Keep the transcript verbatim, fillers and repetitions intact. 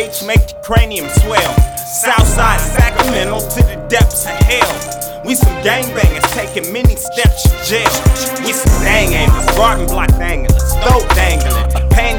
H make your cranium swell. Southside Sacramento to the depths of hell. We some gangbangers taking many steps to jail. We some dang anglers, garden block danglers, throat dangling, pain